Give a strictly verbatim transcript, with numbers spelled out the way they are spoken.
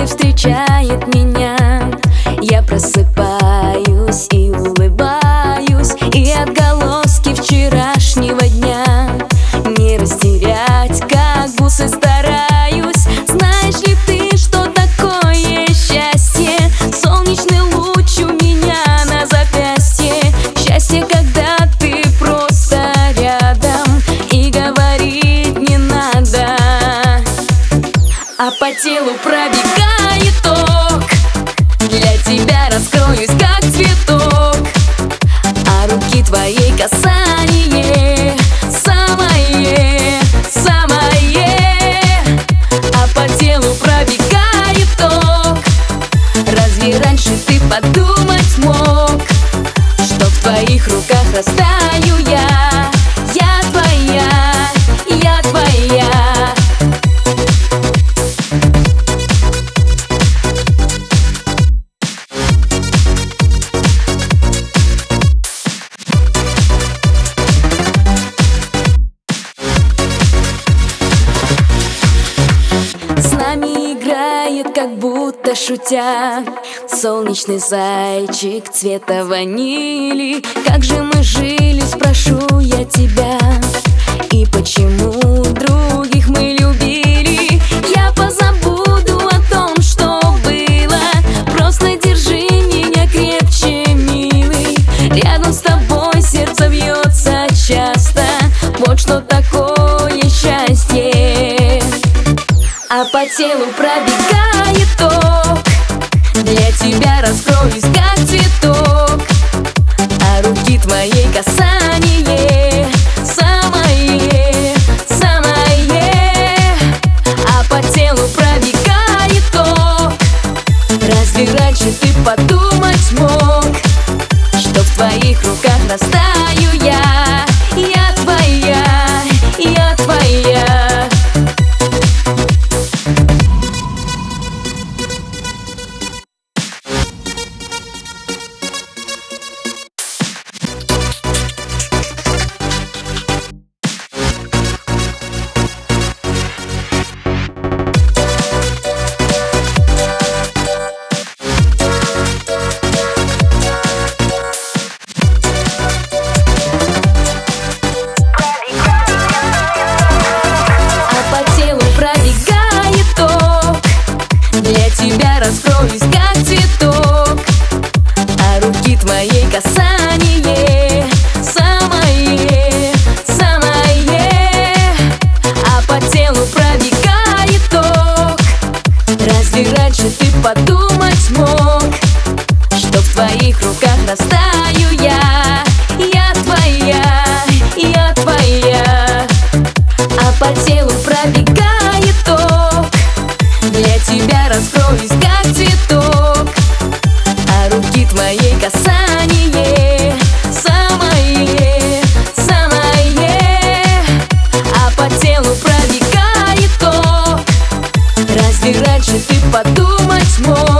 солнце встречает меня. Я просыпаюсь и улыбаюсь, и отголоски вчерашнего дня не растерять, как бусы стараюсь. Знаешь ли ты, что такое счастье? Солнечный луч у меня на запястье. Счастье, когда ты просто рядом и говорить не надо, а по телу пробегает ток. Для тебя раскроюсь, как цветок, а руки твоей касание самое, самое. А по телу пробегает ток. Разве раньше ты подумать мог, что в твоих руках растаю я? Я твоя, я твоя. С нами играет, как будто шутя, солнечный зайчик цвета ванили. Как же мы жили, спрошу я тебя, и почему других мы любили? Я позабуду о том, что было. Просто держи меня крепче, милый. Рядом с тобой сердце бьется часто. Вот что такое счастье. А по телу пробегает ток. Для тебя раскроюсь, как цветок, а руки твоей касание самое, самое. А по телу пробегает ток. Разве раньше ты подумать мог, что в твоих руках растаю я? Я твоя, я твоя. Раскроюсь, как цветок, а руки твоей касание самое, самое. А по телу пробегает ток. Разве раньше ты подумать мог, что в твоих руках растаю я? Я твоя, я твоя. А по телу пробегает ток. Для тебя раскроюсь, как цветок, а руки твоей касание самое, самое. А по телу пробегает ток. Разве раньше ты подумать мог,